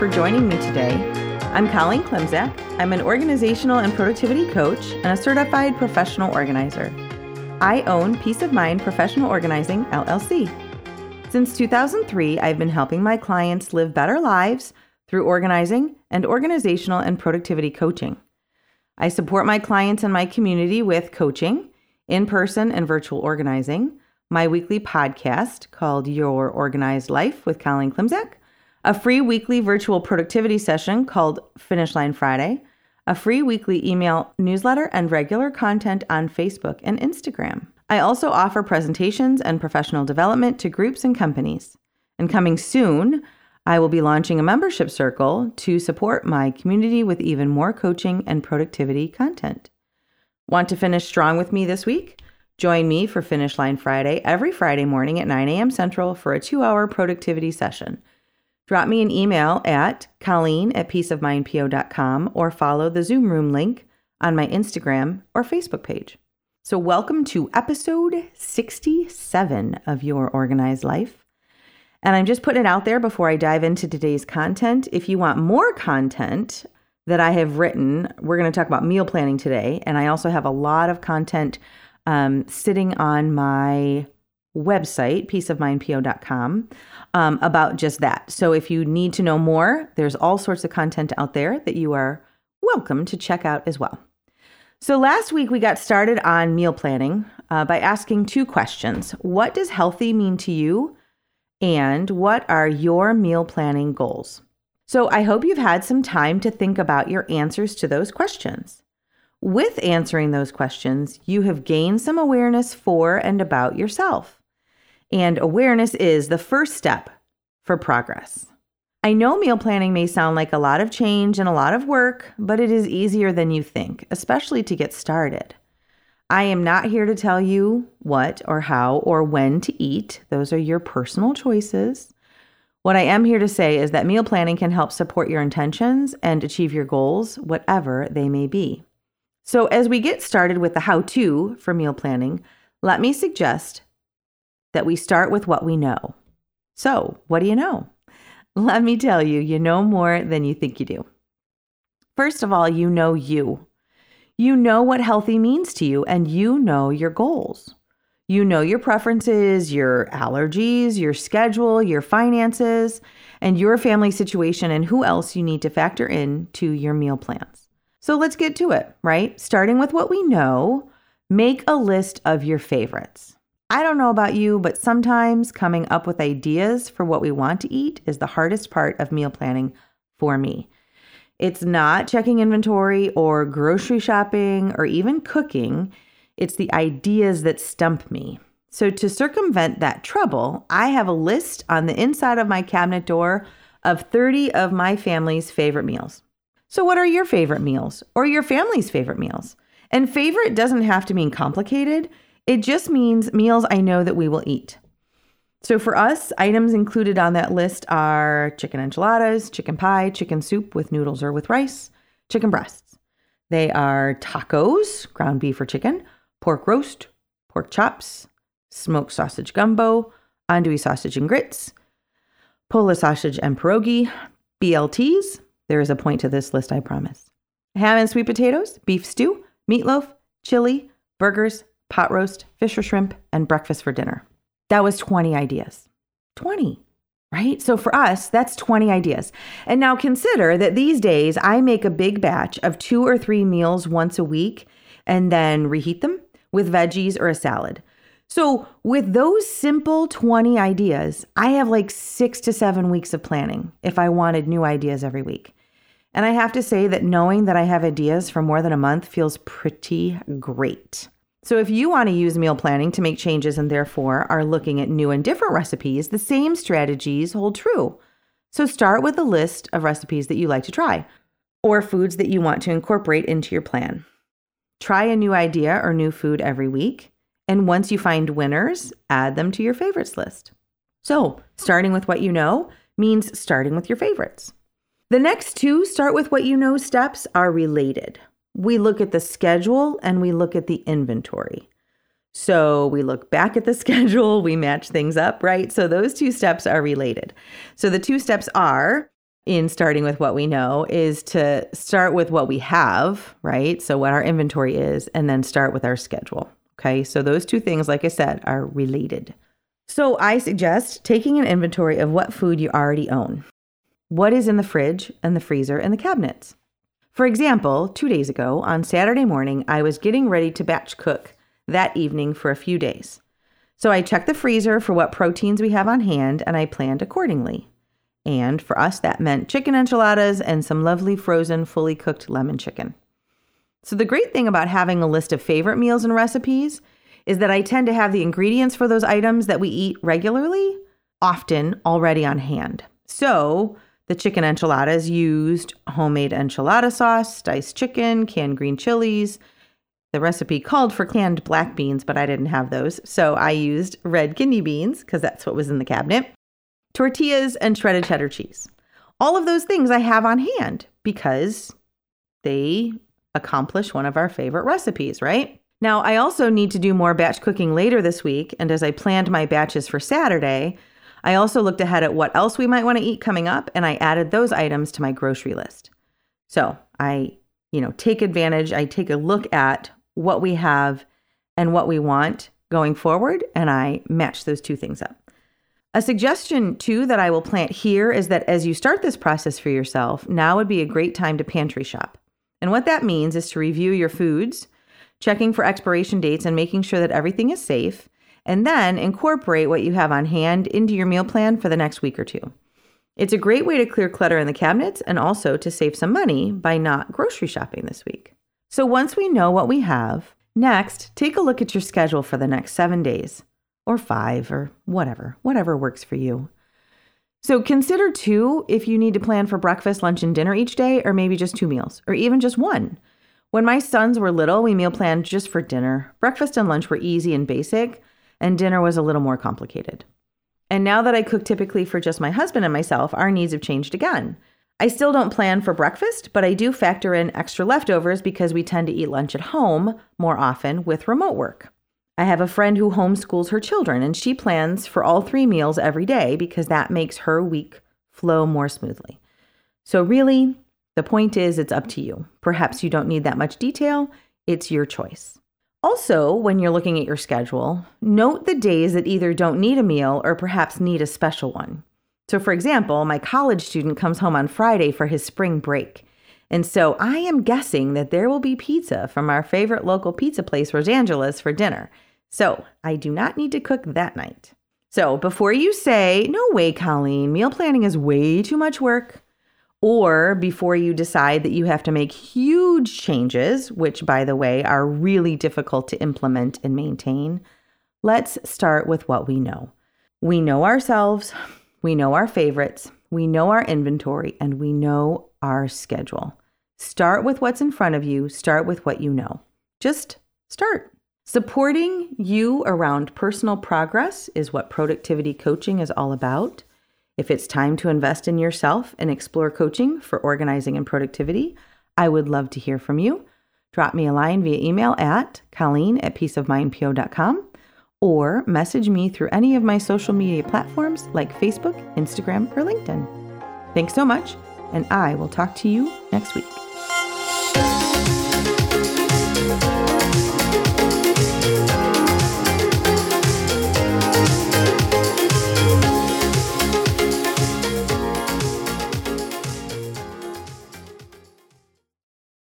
for joining me today. I'm Colleen Klimczak. I'm an organizational and productivity coach and a certified professional organizer. I own Peace of Mind Professional Organizing, LLC. Since 2003, I've been helping my clients live better lives through organizing and organizational and productivity coaching. I support my clients and my community with coaching, in-person and virtual organizing, my weekly podcast called Your Organized Life with Colleen Klimczak, a free weekly virtual productivity session called Finish Line Friday, a free weekly email newsletter, and regular content on Facebook and Instagram. I also offer presentations and professional development to groups and companies. And coming soon, I will be launching a membership circle to support my community with even more coaching and productivity content. Want to finish strong with me this week? Join me for Finish Line Friday every Friday morning at 9 a.m. Central for a 2-hour productivity session. Drop me an email at colleen@peaceofmindpo.com or follow the Zoom room link on my Instagram or Facebook page. So welcome to episode 67 of Your Organized Life. And I'm just putting it out there before I dive into today's content. If you want more content that I have written, we're going to talk about meal planning today. And I also have a lot of content sitting on my website, peaceofmindpo.com, about just that. So if you need to know more, there's all sorts of content out there that you are welcome to check out as well. So last week we got started on meal planning by asking 2 questions. What does healthy mean to you? And what are your meal planning goals? So I hope you've had some time to think about your answers to those questions. With answering those questions, you have gained some awareness for and about yourself. And awareness is the first step for progress. I know meal planning may sound like a lot of change and a lot of work, but it is easier than you think, especially to get started. I am not here to tell you what or how or when to eat. Those are your personal choices. What I am here to say is that meal planning can help support your intentions and achieve your goals, whatever they may be. So as we get started with the how-to for meal planning, let me suggest that we start with what we know. So what do you know? Let me tell you, you know more than you think you do. First of all, you know you. You know what healthy means to you, and you know your goals. You know your preferences, your allergies, your schedule, your finances, and your family situation, and who else you need to factor in to your meal plans. So let's get to it, right? Starting with what we know, make a list of your favorites. I don't know about you, but sometimes coming up with ideas for what we want to eat is the hardest part of meal planning for me. It's not checking inventory or grocery shopping or even cooking. It's the ideas that stump me. So to circumvent that trouble, I have a list on the inside of my cabinet door of 30 of my family's favorite meals. So what are your favorite meals or your family's favorite meals? And favorite doesn't have to mean complicated. It just means meals I know that we will eat. So for us, items included on that list are chicken enchiladas, chicken pie, chicken soup with noodles or with rice, chicken breasts. They are tacos, ground beef or chicken, pork roast, pork chops, smoked sausage gumbo, andouille sausage and grits, Polish sausage and pierogi, BLTs. There is a point to this list, I promise. Ham and sweet potatoes, beef stew, meatloaf, chili, burgers, pot roast, fish or shrimp, and breakfast for dinner. That was 20 ideas. 20, right? So for us, that's 20 ideas. And now consider that these days I make a big batch of 2 or 3 meals once a week and then reheat them with veggies or a salad. So with those simple 20 ideas, I have like 6 to 7 weeks of planning if I wanted new ideas every week. And I have to say that knowing that I have ideas for more than a month feels pretty great. So if you want to use meal planning to make changes and therefore are looking at new and different recipes, the same strategies hold true. So start with a list of recipes that you like to try or foods that you want to incorporate into your plan. Try a new idea or new food every week. And once you find winners, add them to your favorites list. So starting with what you know means starting with your favorites. The next 2 start with what you know steps are related. We look at the schedule and we look at the inventory. So we look back at the schedule, we match things up, right? So those 2 steps are related. So the 2 steps are in starting with what we know is to start with what we have, right? So what our inventory is, and then start with our schedule. Okay. So those two things, like I said, are related. So I suggest taking an inventory of what food you already own. What is in the fridge and the freezer and the cabinets? For example, 2 days ago on Saturday morning, I was getting ready to batch cook that evening for a few days. So I checked the freezer for what proteins we have on hand and I planned accordingly. And for us, that meant chicken enchiladas and some lovely frozen, fully cooked lemon chicken. So the great thing about having a list of favorite meals and recipes is that I tend to have the ingredients for those items that we eat regularly, often already on hand. So the chicken enchiladas used homemade enchilada sauce, diced chicken, canned green chilies. The recipe called for canned black beans, but I didn't have those. So I used red kidney beans because that's what was in the cabinet, tortillas, and shredded cheddar cheese. All of those things I have on hand because they accomplish one of our favorite recipes, right? Now, I also need to do more batch cooking later this week. And as I planned my batches for Saturday, I also looked ahead at what else we might want to eat coming up, and I added those items to my grocery list. So I take advantage, I take a look at what we have and what we want going forward, and I match those two things up. A suggestion, too, that I will plant here is that as you start this process for yourself, now would be a great time to pantry shop. And what that means is to review your foods, checking for expiration dates and making sure that everything is safe, and then incorporate what you have on hand into your meal plan for the next week or two. It's a great way to clear clutter in the cabinets and also to save some money by not grocery shopping this week. So once we know what we have, next, take a look at your schedule for the next 7 days, or 5, or whatever works for you. So consider too if you need to plan for breakfast, lunch, and dinner each day, or maybe just 2 meals, or even just 1. When my sons were little, we meal planned just for dinner. Breakfast and lunch were easy and basic, and dinner was a little more complicated. And now that I cook typically for just my husband and myself, our needs have changed again. I still don't plan for breakfast, but I do factor in extra leftovers because we tend to eat lunch at home more often with remote work. I have a friend who homeschools her children, and she plans for all 3 meals every day because that makes her week flow more smoothly. So really, the point is it's up to you. Perhaps you don't need that much detail. It's your choice. Also, when you're looking at your schedule, note the days that either don't need a meal or perhaps need a special one. So for example, my college student comes home on Friday for his spring break. And so I am guessing that there will be pizza from our favorite local pizza place, Rosangela's, for dinner. So I do not need to cook that night. So before you say, no way, Colleen, meal planning is way too much work, or before you decide that you have to make huge changes, which, by the way, are really difficult to implement and maintain, let's start with what we know. We know ourselves, we know our favorites, we know our inventory, and we know our schedule. Start with what's in front of you. Start with what you know. Just start. Supporting you around personal progress is what productivity coaching is all about. If it's time to invest in yourself and explore coaching for organizing and productivity, I would love to hear from you. Drop me a line via email at colleen@peaceofmindpo.com or message me through any of my social media platforms like Facebook, Instagram, or LinkedIn. Thanks so much, and I will talk to you next week.